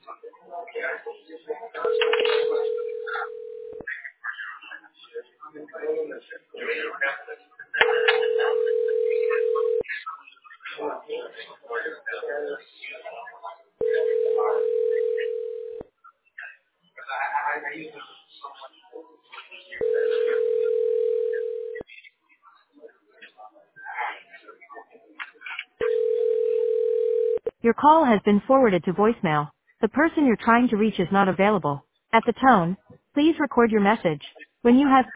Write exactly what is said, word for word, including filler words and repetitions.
Your call has been forwarded to voicemail. The person you're trying to reach is not available. At the tone, please record your message. When you have